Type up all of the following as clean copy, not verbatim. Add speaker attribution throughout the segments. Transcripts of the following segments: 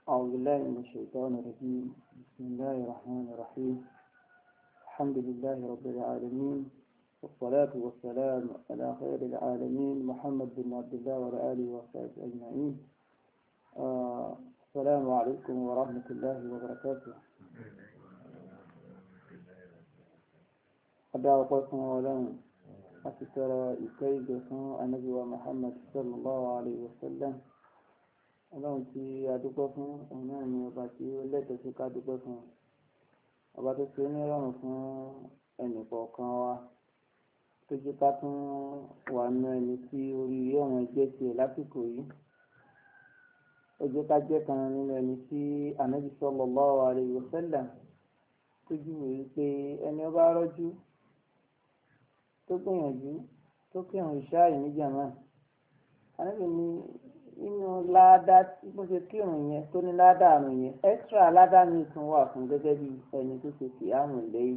Speaker 1: أعوذ بالله من الشيطان الرجيم. بسم الله الرحمن الرحيم. الحمد لله رب العالمين، والصلاة والسلام على خير العالمين محمد بن عبد الله وعلى آله وصحبه أجمعين. السلام عليكم ورحمة الله وبركاته. أدعو قسم ولهم أتترى إكيد النبي محمد صلى الله عليه وسلم. Ọlọ́run tí a dúpẹ́ fún òun náà ni ọba tí ó lẹ́tọ̀ọ́ sí ká dúpẹ́ fún, ọba tó ṣe nírọ̀rùn fún ẹnìkọ̀ọ̀kan wa, tó jẹ́ ká tún wà nínú ẹni tí oríire ọ̀hún jẹ́ tiẹ̀ lásìkò yìí. Ó jẹ́ ká jẹ́ kan nínú ẹni tí Ànábì sallallahu alaihi wasallam tó júwe wípé ẹni ó bá rọ́jú tó gbìyànjú tó kírun ìṣáì ní jàmáà, Ànábì ní inú ládá bó ṣe kírun yẹn tó ní ládá àrùn yẹn, extra ládá mi tún wà fún gẹ́gẹ́ bí ẹni tó ṣe kì àrùn lẹ́yìn.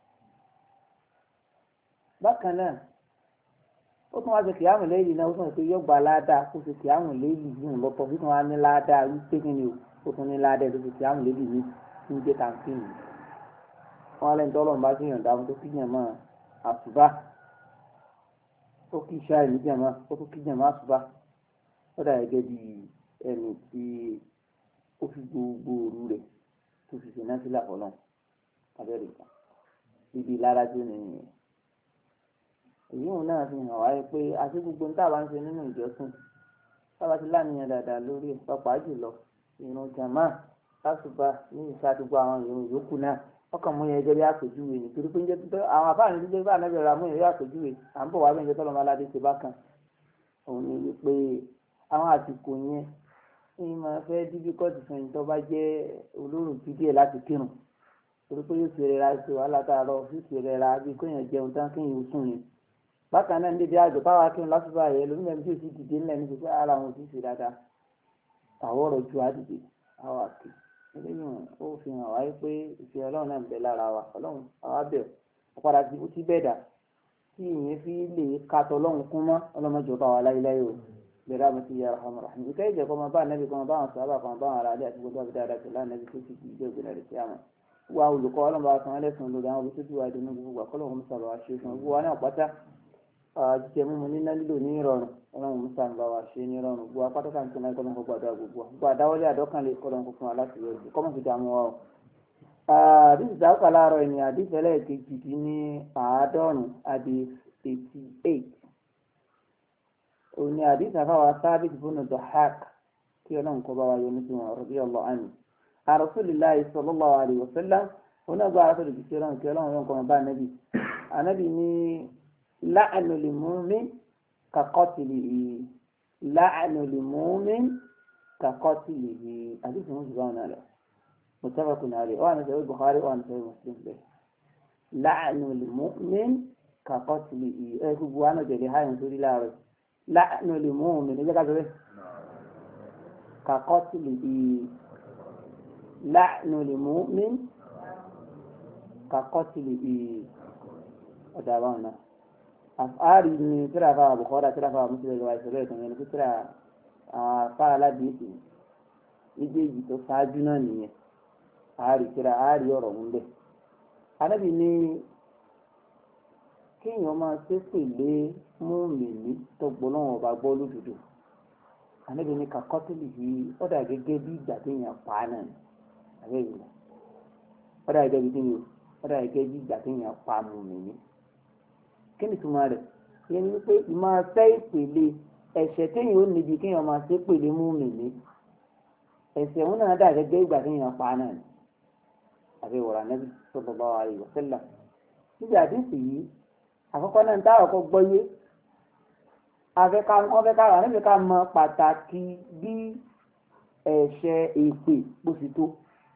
Speaker 1: Bákan náà ó tún wá ṣe kì àrùn lẹ́yìn náà, ó tún ṣe yóò gba ládá kó ṣe kì àrùn lẹ́yìn yìí lọ́pọ̀, ó tún wá ní ládá wípé kí ni ó tún ní ládá tó ṣe kì àrùn lẹ́yìn yìí ń jẹ́ kàǹtìnì. Wọ́n á lẹ́yìn tó Ọlọ́run bá ṣèyàn dáhùn tó kíyàn mọ́ àsùbá, tó kí iṣẹ́ ìníjà mọ́, ó tún kíyàn mọ́ àsùbá. Ó dà gẹ́gẹ́ bí ẹni tí ó fi gbogbo òru rẹ̀ tó fi ṣe náfìlà fọ́lọ́run abẹ́rẹ́ ìta ibi lárájú nìyẹn. Èyí òun náà fi hàn wáyé pé àti gbogbo ní táwa ń ṣe nínú ìjọsìn táwa ti láníyàn dáadáa lórí ẹ̀, pàápàá jùlọ ìrun jàmá lásùbà ní ìṣàdúgbò àwọn ìrun yòókù náà. Ọkàn mú yẹn jẹ́ bí àpèjúwe nítorí pé ń jẹ́ àwọn àfáàní tó jẹ́ bá ànábì ra mú yẹn bí àpèjúwe. À ń bọ̀ wá bẹ́ẹ̀ jẹ́ tọ́lọ́mọ aládé ṣe bákan. Òun ni wípé àwọn àsìkò yẹn ní máa fẹ́ dífíkọ́tì fún ẹni tó bá jẹ́ olóró díẹ̀ láti kírun, torí pé yóò ṣe rẹra ṣe wàhálà tààrọ̀, yóò ṣe rẹra bí kéèyàn jẹun tán kéèyàn ó sùn yẹn. Bákan náà níbi àjọ táwa kírun lásìkò àyẹ lómi ẹni tí ó sì dìde ńlẹ̀ níbi pé ara wọn ò sì ṣe dáadáa, àwọn ọ̀rọ̀ ju àdìde àwọn àkè. Eléyìí ó fi hàn wáyé pé ìfẹ́ Ọlọ́run náà ń bẹ lára wa. Ọlọ́run àwa bẹ̀ ọ́ padà sí ti bẹ́ẹ̀ dà tí ìyẹn fi lè kàtọ́ Ọlọ́run kún mọ́ ọlọ́mọjọ́ bá wa láyéláyé o. برحمتك يا ارحم الراحمين. كيف كما بان النبي كما بان الصحابه كما بان على عليه وسلم بدارة الله النبي في جوج القيامه واو لقول الله سبحانه وتعالى سن لو دان بيتو وادي نغو وكلو مسالو اشي سن وانا قطا jẹmu mo ní nílò ní ìrọ̀rùn Ọlọ́run musa ń bá wa ṣe ní ìrọ̀rùn gbogbo apáta kan tó náà kọ́ ló ń kó gbàdúrà gbogbo àdáwọlé àdọ́kàn lè kọ́ ló ń kó fún wa láti yọjú kọ́mọ̀ fi dààmú wa o. àdìsí dáwọ́kà láàárọ̀ ẹni àdìsí ẹlẹ́ẹ̀kejì dín ní àádọ́rùn-ún àdìsí 88. òní àdìsí àfáwà Sábìt bùnú Dọ̀hák kí Ọlọ́run kó bá wa yọ nítorí wọn radiyallahu anhu. Rasulullahi sallallahu alaihi wasallam onígbà àrùsọ̀rọ̀ kìí ṣe Ọlọ́run kí Ọlọ́run yóò kọ́ bá ànábì ní láàánú lil mu'min ka qatlihi, láàánú lil mu'min ka qatlihi. àdìsí wọn jùlọ náà lọ muttafaqun alayhi wà ní sahih Bukhari wà ní sahih Muslim bẹ́ẹ̀. láàánú lil mu'min ka qatlihi ẹ̀ gbogbo wa náà jẹ̀lẹ̀ háyàn sórí láàárọ̀. láàánú lil mu'min ní jẹ́ká sọ́rẹ́ ka qatlihi, láàánú lil mu'min ka qatlihi. ọ̀dà àbáwọn náà àfáàrí ni tíra fáwọn Bukhari tíra fáwọn Muslim lọ́wọ́ ìṣẹ̀lẹ̀ ìtàn yẹn ní tíra àfáà aládìísì méjèèjì tó ṣáájú náà nìyẹn. àárí ọ̀rọ̀ ń bẹ̀. Ànábì ní kéèyàn máa ṣépèlé mùmínì tó gbọ́ lọ́wọ́ ọba gbọ́ lódodo. Ànábì ní ka qatlihi ó dà gẹ́gẹ́ bí ìgbà téèyàn pa á náà ni àbẹ́yìn náà ó dà gẹ́gẹ́ bí ìgbà téèyàn pa mùmínì. kí ni túmọ̀ rẹ̀? ìyẹn ni pé ìmáa ṣẹ́ ìpèlé ẹ̀ṣẹ̀ téèyàn ó níbi kéèyàn máa ṣépèlé mùmínì, ẹ̀ṣẹ̀ òun náà dà gẹ́gẹ́ ìgbà téèyàn pa á náà ni àbẹ́wòrán Ànábì sallallahu alaihi wasallam. níbi àdínsì yìí àkọ́kọ́ náà ń tá ọkọ̀ gbọ́yé wọ́n fẹ́ kára níbi ká mọ pàtàkì bí ẹ̀ṣẹ̀ èpè bó ti tó.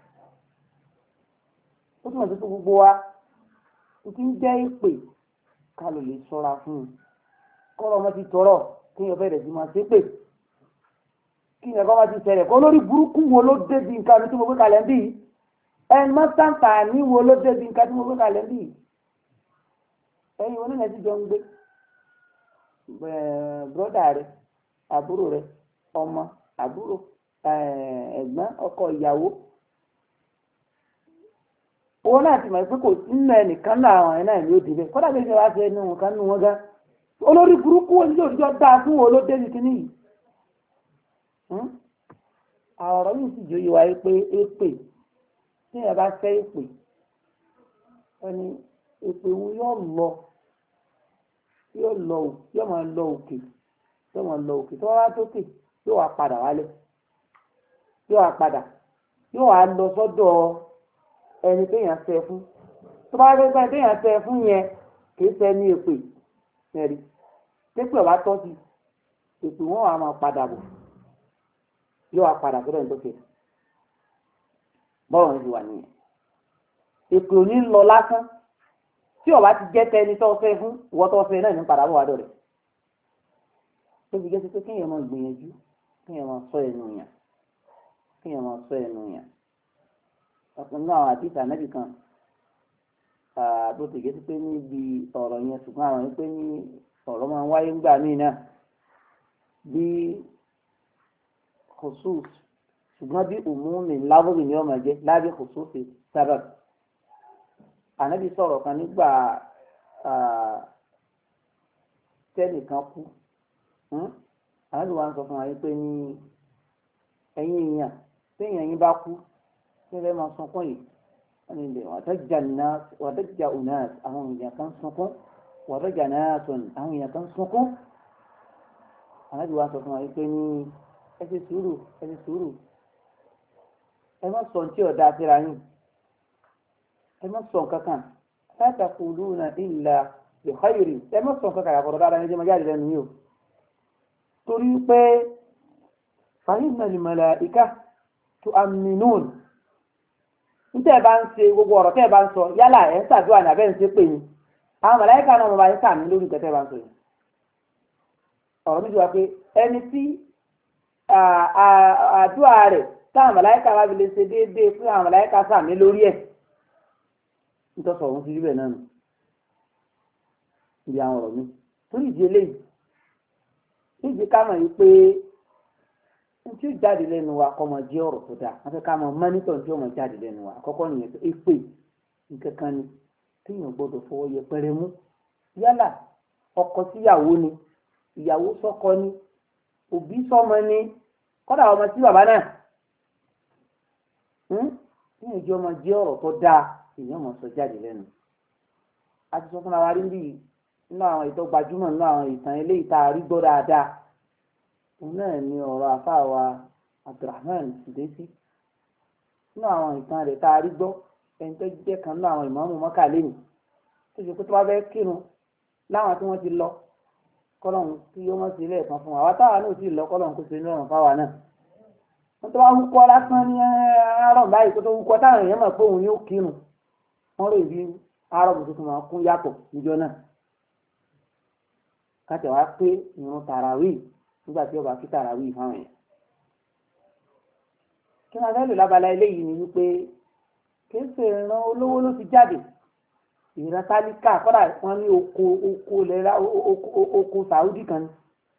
Speaker 1: ó túnmọ̀ sí pé gbogbo wa ó ti ń jẹ́ èpè ká ló lè ṣọ́ra fún un. kọ́rọ̀ ọmọ ti tọrọ kí èèyàn bẹ̀rẹ̀ sí máa ṣépè, kí èèyàn kọ́ máa ti ṣẹlẹ̀ kó lórí burúkú wo ló débi nǹkan tí mo gbé kalẹ̀ ń bì í, ẹ̀ mọ́sáǹtà ní wo ló débi nǹkan tí mo gbé kalẹ̀ ń bì í. ẹ̀yin onílẹ̀ tí jọ ń gbé bọ́dà rẹ, àbúrò rẹ, ọmọ àbúrò, ẹ̀gbọ́n ọkọ ìyàwó owó náà ti mọ̀ pé kò sí nínú ẹnìkan náà àwọn ẹ̀ náà ni ó dìbẹ̀ kọ́dà bí ṣe wá ṣe ẹnu nǹkan nínú wọn gan olórí burúkú oníjó òjijọ́ dáa fún wọn olóde ní kíní yìí ọ̀rọ̀ yìí sì jòyè wáyé pé èpè tí ẹ bá fẹ́ èpè ẹni èpè wọn yóò máa lọ òkè tó wá tókè yóò wá padà wálé yóò wá lọ sọ́dọ̀ ẹni téèyàn fẹ́ fún tó bá rí bẹ́ẹ̀ téèyàn fẹ́ fún yẹn kì í ṣe ní èpè ẹ̀rí tépè wá tọ́ sí èpè wọn wà máa padà bọ̀ yóò wá padà sọ́dọ̀ ẹni tó fẹ́ bọ́ọ̀rọ̀ ní ti wà nìyẹn èpè ò ní lọ lásán tí ọba ti jẹ́ tẹni tó fẹ́ fún ìwọ tó fẹ́ náà ní padà bọ̀ wá dọ̀ rẹ̀ tó fi jẹ́ sí pé kéèyàn máa gbìyànjú kéèyàn máa sọ ẹnu yàn ọkùnrin náà àti ìtànẹ́bì kan bó ti jẹ́ sí pé níbi ọ̀rọ̀ yẹn ṣùgbọ́n àwọn pé ní ọ̀rọ̀ máa ń wáyé ńgbà míì náà bí khusus ṣùgbọ́n bí umumi lábòrì ni ọmọ jẹ́ lábẹ́ khusus sábà ànábì sọ̀rọ̀ kan nígbà tẹ́nìkan kú ànábì wa ń sọ fún wa pé ní ẹ̀yin èèyàn téèyàn yín bá kú fẹ́rẹ́ máa sunkún yìí wọ́n ní wàdájà unas àwọn èèyàn kan sunkún wàdájà náà tún àwọn èèyàn kan sunkún ànábì wa sọ fún wa pé ní ẹ ṣe sùúrù ẹ má sọ tí ọ̀dà síra yín ẹ má sọ kankan la taquluna illa bi khayri ẹ má sọ kankan àkọ́rọ̀ dáadáa ní ẹjẹ́ jáde lẹ́nu yìí o torí pé fa inna al malaika tu'minun níta ẹ bá ń ṣe gbogbo ọ̀rọ̀ tẹ́ ẹ bá ń sọ yálà ẹ̀ ń ṣàdúrà ní abẹ́ ń ṣe pé ni àwọn màláíkà náà mo bá ń sàmì lórí nǹkan tẹ́ ẹ bá ń sọ yìí ọ̀rọ̀ mi ti wá pé ẹni tí àdúrà rẹ̀ táwọn màláíkà bá fi lè ṣe déédéé fún àwọn màláíkà sàmì lórí ẹ̀ nítorí ọ̀hún ti rí bẹ́ẹ̀ náà nù ibi àwọn ọ̀rọ̀ mi torí ìdí eléyìí níbi ká mọ̀ yìí pé tí ó jáde lẹ́nu wa kọ́ mọ jẹ́ ọ̀rọ̀ tó dáa wọ́n fẹ́ ká mọ mọ́nítọ̀ tí ó mọ jáde lẹ́nu wa àkọ́kọ́ nìyẹn pé èpè nǹkan kan ni téèyàn gbọ́dọ̀ fọwọ́ yẹpẹrẹ mú yálà ọkọ síyàwó ni ìyàwó sọ́kọ ni òbí sọ́mọ ni kọ́dà ọmọ sí bàbá náà téèyàn jẹ́ ọmọ jẹ́ ọ̀rọ̀ tó dáa èèyàn mọ̀ sọ jáde lẹ́nu a ti sọ fún wa rí bí nínú àwọn ìtọ́ gbajúmọ̀ nínú àwọn ìtàn eléyìí tá a rí gbọ́ dáadáa náà ni ọ̀rọ̀ àfáàwà Abdulrahman Sudesi nínú àwọn ìtàn rẹ̀ tá a rí gbọ́ ẹni tó jẹ́ kan nínú àwọn ìmáàmù Mọ́kà lẹ́nu tó ṣe pé tó bá fẹ́ kírun láwọn tí wọ́n ti lọ kọ́lọ́hún tí yóò mọ̀ sí ilé ẹ̀kan fún wa àwa táwa náà sì lọ kọ́lọ́hún kó ṣe ní ọ̀rùn fáwa náà wọ́n tó bá wúkọ́ lásán ní àárọ̀ báyìí kó tó wúkọ́ táwọn èèyàn mọ̀ pé òun yóò kírun wọ́n rò bí àárọ̀ bùtù tó máa kún yàtọ̀ níjọ́ náà káṣẹ̀ wá pé ìrun tàràwíì nígbà tí ọba kí tàràwíì fáwọn yẹn kí wọn fẹ́ lò lábala eléyìí ni wípé kì í ṣe ìran olówó ló ti jáde ìran tálíkà kọ́dà wọn ní oko Saudi kan ni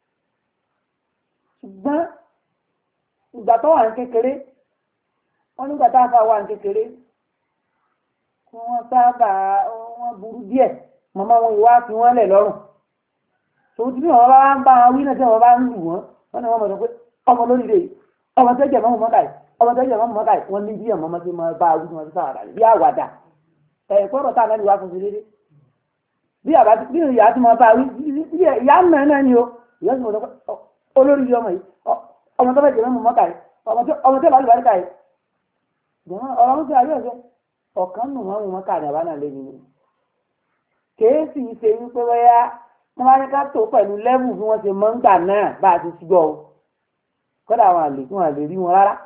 Speaker 1: ṣùgbọ́n ìgbà tó wà ní kékeré wọn nígbà tá a fà wà ní kékeré wọn sábà wọn burú díẹ̀ màmá wọn ìwà fi wọn lẹ̀ lọ́rùn tòun tí wọn bá ń bá wọn wí náà tí wọn bá ń lù wọn wọn ni wọn mọ̀ sọ pé ọmọ lórílẹ̀ ọmọ tó jẹ̀ mọ́mọ́ mọ́tà yìí ọmọ tó jẹ̀ mọ́mọ́ mọ́tà yìí wọ́n ní bí ọmọ ọmọ tí wọ́n bá wí tí wọ́n ti sáwàdà bí àwàdà ẹ̀kọ́rọ̀ tá a náà lè wá fún mi lédè bí ìyá tí wọ́n bá wí ìyá náà ni o ìyá tí wọ́n sọ pé olórí ọmọ yìí ọmọ tó jẹ̀ mọ́mọ́ mọ́tà yìí ọmọ tó lálẹ́ bàríkà yìí ọ̀rọ̀ ń sọ àyè ọ̀sẹ̀ ọ̀kan nù wọ́n mú mọ́tà ní àbánà lé nínú kéésì ṣe wípé wáyà wọ́n bá ní ká tó pẹ̀lú lẹ́bù bí wọ́n ṣe mọ́ ń gbà náà bá a ti gbọ́ o kọ́dà àwọn àlékún àlè rí wọn rárá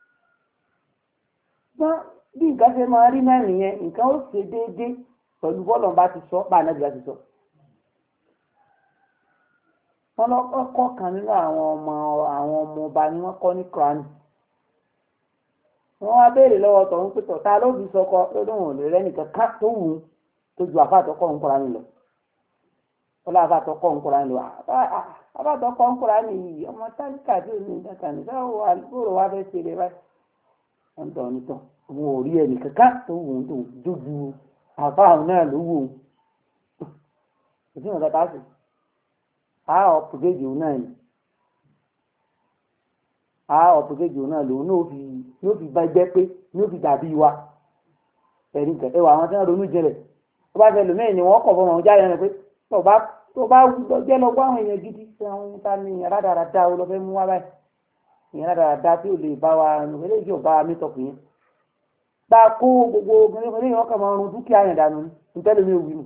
Speaker 1: wọ́n bí nǹkan ṣe máa rí náà nìyẹn nǹkan ó ṣe déédéé pẹ̀lú bọ́ọ̀lù bá ti sọ bá ànábì bá ti sọ. wọ́n lọ́kọ́ kan nínú àwọn ọmọ ọba ni wọ́n kọ́ ní Kùránì wọ́n wá béèrè lọ́wọ́ tọ̀hún pé tọ̀ta ló fi sọkọ lọ́dún òun lè rẹ́ nìkan ká tó wù ú tó ju àfáàtọ́kọ̀ ń Kùránì lọ. ọlọ́ àbátọ́ kọ́ ń kúra ní wa àbátọ́ kọ́ ń kúra ní yìí ọmọ táríkà tí ò ní nǹkan ní sáwọ́ àlùkòrò wa fẹ́ ṣe lè báyìí wọ́n tọ̀ ní tán òun ò rí ẹnì kankan tó wù ú tó dójú àfáàwọn náà ló wù ú òsì nǹkan tá a sì á ọ̀pùgéjì òun náà ni á ọ̀pùgéjì òun náà lòun yóò fi bá ẹgbẹ́ pé yóò fi dàbí wa ẹ̀rí nǹkan ẹwà àwọn tí wọ́n ronú jinlẹ̀ tó bá fẹ́ lòmẹ́ẹ̀ ni wọ́n kọ̀ fọmọ ọ̀hún jáde rẹ̀ pé tó bá jẹ́ lọ gbọ́ àwọn èèyàn gidi tí àwọn ohun ta ni ìyàrá dáradára ó lọ fẹ́ mú wá báyìí ìyàrá dáradára tí ò lè bá wa eléyìí ò bá wa mítọ̀pù yẹn bá a kó gbogbo obìnrin yẹn ọkàn máa rún dúkìá yẹn dànù nítẹ́lẹ̀ mi ò wí nù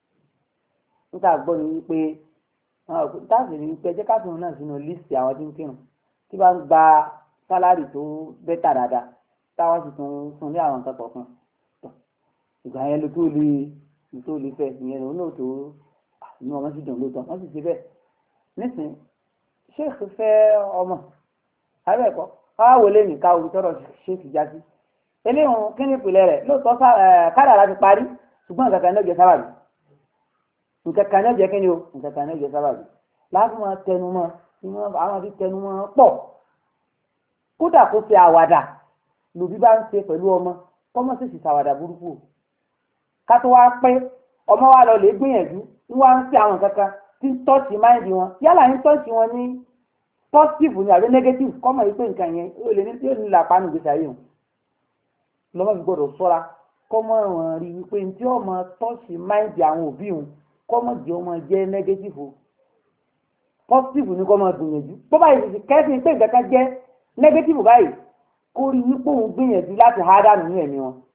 Speaker 1: níta gbọ́ ni wípé táàsì ní pé ẹjẹ́ káàtùn náà sínú líìsì àwọn tí ń kírun tí bá ń gba sálárì tó bẹ́tà dáadáa táwọn sì tún fún ní àwọn nǹkan kọ̀ọ̀kan ìgbà yẹn ló tó lè fẹ́ ìyẹn lòun náà tó inú ọmọ sì dùn lóòótọ́ wọ́n sì ti bẹ́ẹ̀ nísìn ṣéèkì fẹ́ ọmọ abẹ́ẹ̀kọ́ káwá wọlé ní ká orí tọrọ ṣéèkì já sí eléhùn kí ni ìpìlẹ̀ rẹ̀ lóòótọ́ kádàrá ti parí ṣùgbọ́n nǹkan kan náà jẹ sábàbí nǹkan kan náà jẹ kí ni o nǹkan kan náà jẹ sábàbí láti máa tẹnumọ́ àwọn àti tẹnumọ́ pọ̀ kódà kó ṣe àwàdà lòbí bá ń ṣe pẹ̀lú ọmọ kọ́mọ́ sì ṣàwàdà burúkú ká tó wá pé ọmọ wa lọ lè gbìyànjú ń wá ń ṣe àwọn kankan tí ń tọ́sí máìndì wọn yálà ń tọ́sí wọn ní positive ní àbí negative kọ́mọ̀ yìí pé nǹkan yẹn ó lè ní tí ó ní làpánu gbèsè ayé wọn lọ́mọ fi gbọ́dọ̀ sọ́ra kọ́mọ̀ wọn rí wípé tí ọmọ tọ́sí máìndì àwọn òbí wọn kọ́mọ̀ jẹ́ ọmọ jẹ́ negative o positive ní kọ́mọ̀ gbìyànjú tó báyìí ti kẹ́sìn pé nǹkan kan jẹ́ negative báyìí kó rí wípé òun gbìyànjú láti há dànù ní ẹ̀mí wọn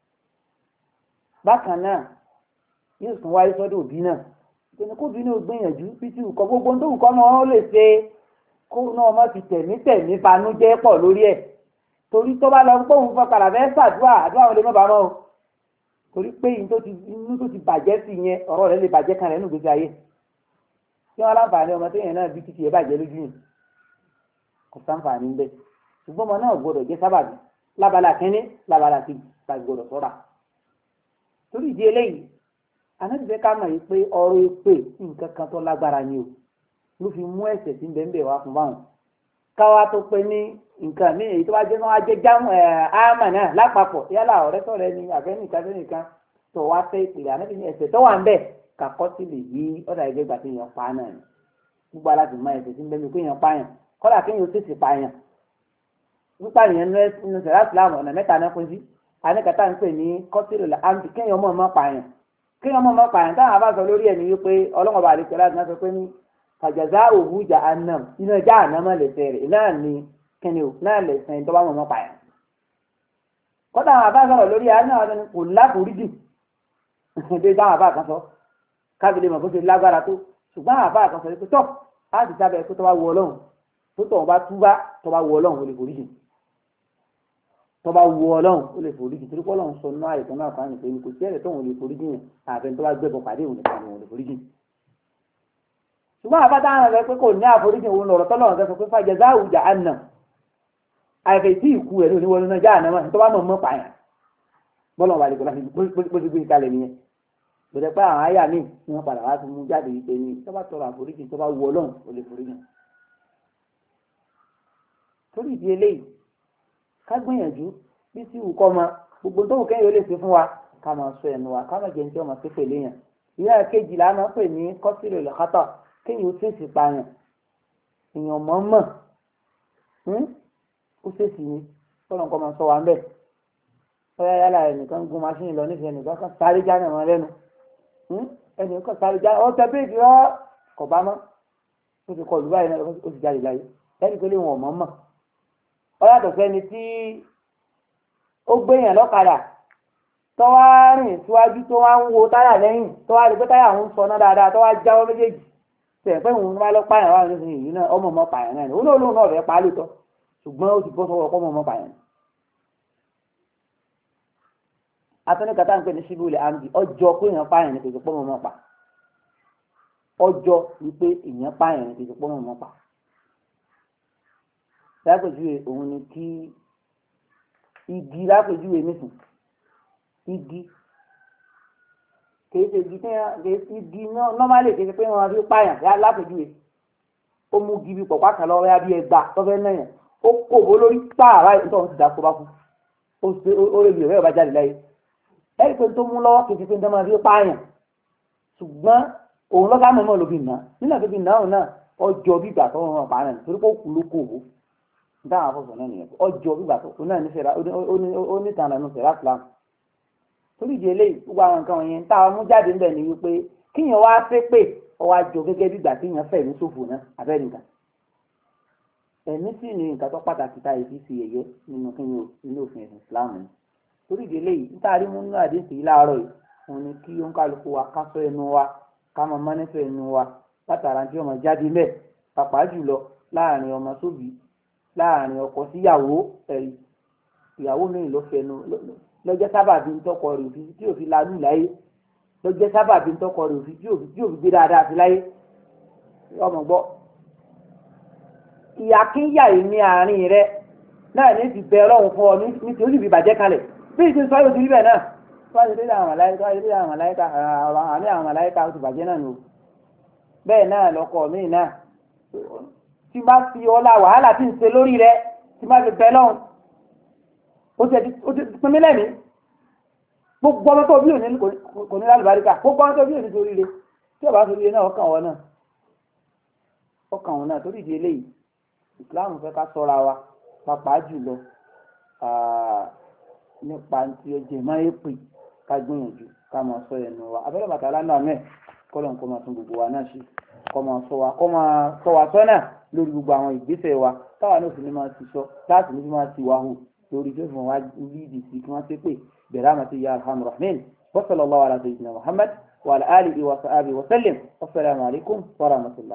Speaker 1: bákan náà yóò tún wáyé sọ́dọ̀ òbí náà ìpinnu kóbi ní ògbìyànjú títí nǹkan gbogbo tó nǹkan ọmọ wọn lè ṣe kó náà ọmọ fi tẹ̀mí banújẹ́ pọ̀ lórí ẹ̀ torí tó bá lọ pé òun fọkàrà fẹ́ ṣàdúrà àdúrà wọn lè má bàá mọ́ o torí pé inú tó ti bàjẹ́ sí yẹn ọ̀rọ̀ rẹ̀ lè bàjẹ́ kan rẹ̀ nínú ìgbésí ayé kí wọ́n láǹfààní ọmọ tó yẹn náà bí títí ẹ̀ bàjẹ́ lójú yìí kò sáǹfààní ń bẹ ṣùgbọ́n ọmọ náà gbọdọ̀ jẹ́ sábàbí lábala kínní lábala kejì láti gbọdọ̀ sọ́ra torí ìdí eléyìí anábìbẹ́ ká mọ̀ yìí pé ọ̀rọ̀ èpè nǹkan kan tó lágbára ni o ló fi mú ẹ̀ṣẹ̀ tí ń bẹ ń bẹ wá fún báwọn káwa tó pé ní nǹkan míì èyí tó bá jẹ́ wọn á jẹ́ jámù ámà náà lápapọ̀ yálà ọ̀rẹ́ sọ̀rẹ́ ni àfẹ́nìkan tó wá fẹ́ ìpìlẹ̀ anábì ní ẹ̀ṣẹ̀ tó wà ń bẹ kàkọ́ sí lè yí ọ̀dà ẹgbẹ́ gbà tí èèyàn pa náà ni gbogbo aláti mọ ẹ̀ṣẹ̀ tí ń bẹ mi pé èèyàn pààyàn kọ́dà kéèyàn ó tètè pààyàn nípa ìyẹn nínú sẹ̀rá ìsìlámù ọ̀nà mẹ́ta náà pín sí àníkàtà ń pè ní kọ́sìrò àǹtí kéèyàn mọ̀ mọ́ pààyàn táwọn àbá sọ lórí ẹ̀ ní wípé ọlọ́mọ bá àlejò láti náà sọ pé ní àjàzá òwú jà ánàm iná ẹja ànámọ́ lè fẹ́ rẹ̀ náà ní kíni o náà lè sẹ́yìn tó bá mọ̀ mọ́ pààyàn. kọ́dà àwọn àbá sọ̀rọ̀ lórí ẹ̀ náà kò láforíjì bí táwọn àbá kan sọ kábílẹ̀ mọ̀ bó ṣe lágbára tó ṣùgbọ́n àwọn àbá kan sọ pé tọ́ á ti sábẹ́ pé tó bá wù Ọlọ́run tó tọ̀ bá túbá tó bá wù Ọlọ́run ó lè foríjì tó bá wù Ọlọ́run ó lè foríjì torí pé Ọlọ́run sọ náà àìsàn náà kan nìkan kò sí ẹ̀rẹ̀ tó wọn lè foríjì yẹn àfẹn tó bá gbẹ̀bọ̀ pàdé òun nìkan wọn lè foríjì. ṣùgbọ́n àbá táwọn ọ̀rẹ́ pé kò ní àforíjì òun lọ̀rọ̀ tọ́lọ́run sọ pé fàjẹsáwù jahannam àìfẹ́ tí ìkú ẹ̀ lóní wọlé náà jahannam tó bá mọ̀ mọ́ pààyàn bọ́lọ̀ wà lè kọ́ láti bó ti gbé kalẹ̀ nìyẹn gbọdọ̀ pé àwọn àyà míì ni wọ́n padà wá tún mú jáde yìí pé ní tó bá tọrọ àforíjì tó bá wù Ọlọ́run ó lè foríjì. torí ìdí eléyìí ká gbìyànjú bí sí ìwù kọ́ ma gbogbo tó wù kẹ́yìn ó lè ṣe fún wa ká máa sọ ẹnu wa ká máa jẹun tí ọmọ sí pèlè yàn ìyá kejì là máa ń pè ní kọ́sìrì lọ́kátà kéyìn ó tèsì pààyàn èèyàn mọ̀ ó tèsì ní tọ́lọ̀ nǹkan máa sọ wa ń bẹ̀ ọ̀yá yálà ẹnìkan gun maṣíìnì lọ nífẹ̀ẹ́ nìkan kan sáré já náà lẹ́nu ẹnìkan sáré já ọ̀tẹ̀ bíi ọ́ kọ̀ bá mọ́ ó ti kọlù báyìí náà ó ti jáde láyé ẹnì pé lè wọ̀n mọ̀ ọ yàtọ̀ sẹ́ni tí ó gbéyàn lọ́kadà tó wá rìn síwájú tó wá ń wo táyà lẹ́yìn tó wá rí pé táyà ń sọ náà dáadáa tó wá jáwọ́ méjèèjì tẹ̀ pé òun wá lọ pààyàn wá nísìnyí yìí náà ọmọ ọmọ pààyàn náà òun náà lóun náà fẹ́ pa á lóòótọ́ ṣùgbọ́n ó ti bọ́ sọ́wọ́ ọmọ ọmọ pààyàn. atọ́nìkàtà ń pè ní síbúlì àmì ọjọ́ pé èèyàn pààyàn ní kejì pọ́nmọ́ ọmọ pa ọjọ́ wípé èèyàn pààyàn ní kejì pọ́nmọ́ ọmọ pa. lápèjúwe òun ni kí igi lápèjúwe nísìn igi kì í ṣe igi nọ́málì kì í ṣe pé wọ́n fi pààyàn yá lápèjúwe ó mú gidi pọ̀pá kan lọ́wọ́ yá bí ẹgbà tọ́fẹ́ náà yẹn ó kò bó lórí pààrà ìtọ́ ti dà kó bá kú ó lè lè ọba jáde láyé ẹ̀rí pé tó mú lọ́wọ́ kì í ṣe pé ń dánmọ́ fi pààyàn ṣùgbọ́n òun lọ́gá mọ̀mọ́ ló fi nà nígbà tó fi nà òun náà ọjọ́ bí ìgbà tó wọn pààyàn torí pé ó kú ló kò wó dáhùn afọ́sọ̀ náà nìyẹn ọjọ́ bí ìgbà tó òun náà ó ní tàn lẹ́nu sẹ̀rá plan torí ìdí eléyìí gbogbo àwọn nǹkan wọ̀nyẹn táwọn mú jáde ńbẹ̀ ni wípé kíyàn wá fẹ́ pé ọwọ́ àjọ gẹ́gẹ́ bí ìgbà tíyàn fẹ́ ní ṣòfò náà abẹ́nìkan ẹ̀mí sì ni nǹkan tó pàtàkì táyé fi ṣe yẹ̀yẹ́ nínú kíyàn nínú òfin ẹ̀sìn Islam ni torí ìdí eléyìí níta rí mú nínú àdéhùn yìí láàárọ̀ yìí òun ni kí oníkálukú wa ká ṣọ́ ẹnu wa ká mọ mọ́nẹ́fẹ̀ ẹnu wa látara tí ọmọ jáde mẹ́ pàápàá jùlọ láàrin ọmọ sóbì láàrin ọkọ síyàwó ẹ̀rí ìyàwó mìíràn ló fẹnu lọ́jọ́ sábàbí ń tọkọ rẹ̀ òfin tí òfin lanú láyé lọ́jọ́ sábàbí ń tọkọ rẹ̀ òfin tí òfin gbé dáadáa sí láyé ọmọ gbọ́ ìyá kí ń yà yìí ní àárín rẹ náà ní ti bẹ ọlọ́run fún ọ ní ti ó sì fi bàjẹ́ kalẹ̀ bí ìṣe sọ yóò ti rí bẹ́ẹ̀ náà wáyé dé àwọn màláíkà àmì àwọn màláíkà ó ti bàjẹ́ náà nù bẹ́ẹ̀ náà lọ́kọ mi náà tí bá fi ọlá wàhálà tí ń ṣe lórí rẹ tí bá fi bẹ lọ́run ó ti pín mí lẹ́mìí gbogbo ọmọ tó bí òní kò ní lálùbáríkà gbogbo ọmọ tó bí òní sórí rẹ tí ọba sórí rẹ náà ọkàn wọn náà torí ìdí eléyìí Islam fẹ́ ká ṣọ́ra wa pàápàá jùlọ nípa tí ó jẹ máa ń pè ká gbìyànjú ká máa sọ ẹnu wa abẹ́rẹ́ bàtà lánàá mẹ́ kọ́lọ̀ nǹkan máa tún gbogbo wa náà ṣe kọ́ máa sọ wa sọ́nà lórí gbogbo àwọn ìgbésẹ̀ wa táwa náà sì ní máa ti sọ láti ní máa ti wá hù lórí tó fún wa lídìí sí kí wọ́n ṣe pé bẹ̀rẹ̀ àmọ́ sí ya arhamar rahimin wa sallallahu ala sayyidina Muhammad wa ala alihi wa sahbihi wa sallim wassalamu alaikum wa rahmatullah.